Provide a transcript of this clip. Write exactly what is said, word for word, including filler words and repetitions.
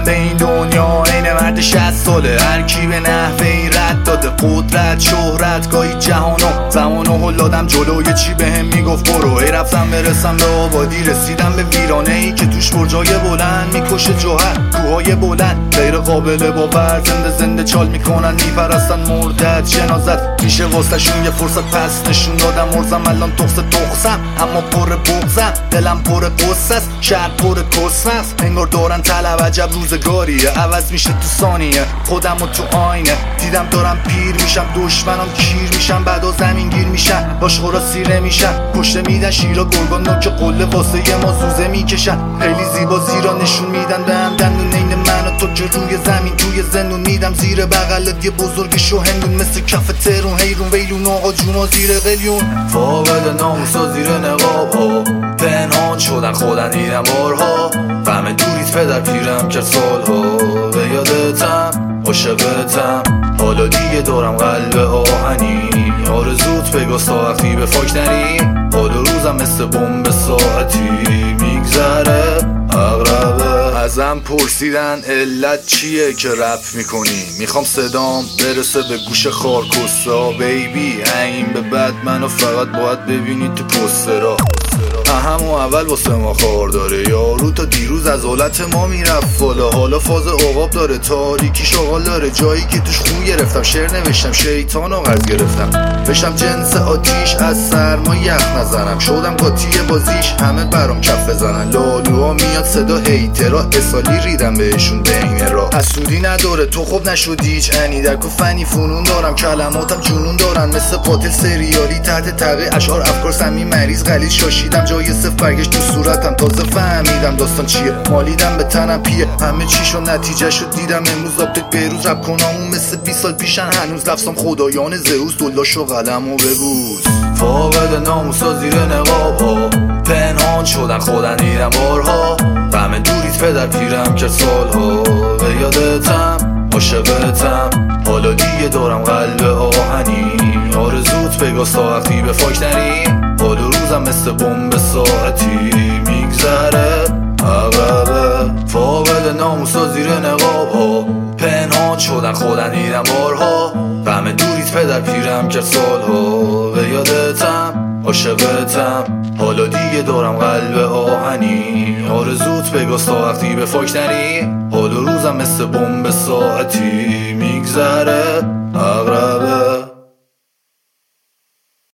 به این دنیا عین مرد شصت ساله، هر کی به نحوی رد داده قدرت شهرت گاهی جهانو زمانو هلادم جلوی چی بهم میگفت برو. ای رفتم برسم به آبادی رسیدم به ویرانه ای که توش برجای بلند میکشه جوهر کوههای بلند غیر قابل باور، زنده زنده چال میکنن میپرستن مردت جنازت میشه واسه شون یه فرصت پس نشون دادم مرزم الان تخص تخصم اما پر بغزم دلم پر قصه است شهر پر کسمه است انگار دارن طلب عجب روزگاریه عوض میشه تو ثانیه خودم و تو آینه دیدم دارم پیر میشم دشمنم کیر میشم بعدا زمین گیر میشن باش خورا سیره میشن پشت میدن شیرا گرگان نوک قله واسه ما زوزه میکشن خیلی زیبا زیرا نشون میدن به هم دندون این من و تو که روی زمین توی زندون میدم زیر بغلت یه بزرگ شو هندون مثل کف ترون حیرون ویلون آقا جونا زیر قلیون فاقد ناموسا زیر نقاب ها پنهان شدن خودن دیدم بارها غم دوریت پدر پیرم کرد سالها به یادتم عاشقتم حالا دیگه دارم قلب آهنی آرزوت بگاست تا وقتی به فاک نری حال روزم مثل بمب ساعتی میگذره اغربه ازم پرسیدن علت چیه که رپ میکنی میخوام صدام برسه به گوش خارکستا بیبی این به بعد منو فقط باید ببینی تو پوسترا همون اول واسه ما خار داره یارو تا دیروز از حالت ما میرفت بالا حالا فاز عقاب داره تاریکی شغال داره جایی که توش خون گرفتم شعر نوشتم شیطان و قرض گرفتم بشم جنس آتیش از سرما یخ نزنم شدم قاطی بازیش همه برام کف بزنن لالوها میاد صدا هیترا اصالی ریدم بهشون بین را حسودی نداره تو خوب نشدی هیچ انی در فنی فنون دارم کلماتم جنون دارن مثل قاتل سریالی تحت تقی اشعار افکار سمی مریض غلیظ شاشیدم جای صف برگشت تو صورتم تازه فهمیدم داستان چیه مالیدم به تنم پیه همه چیشو نتیجه شد دیدم امروز آپدیت بیروز رب کنامون مثل بیست سال پیشن هنوز لفظم خدایان زئوس دلاشو قلم و ببوس فاقد ناموسا زیر نقاب ها پنهان شدن خودن دیدم بارها غم دوریت پدر پیرم کرد سالها به یادتم عاشقتم حالا دیگه دارم قلب آهنی آرزوت بگاست تا وقتی به فاک نری حال روزم مثل بمب ساعتی میگذره عقبه فاقد ناموسا زیر نقاب ها پنهان شدن خودن دیدم بارها غم دوریت پدر پیرم کرد سالها به یادتم عاشقتم حالا دیگه دارم قلب آهنی آرزوت بگاست تا وقتی به فاک نری حال روزم مثل بمب ساعتی میگذره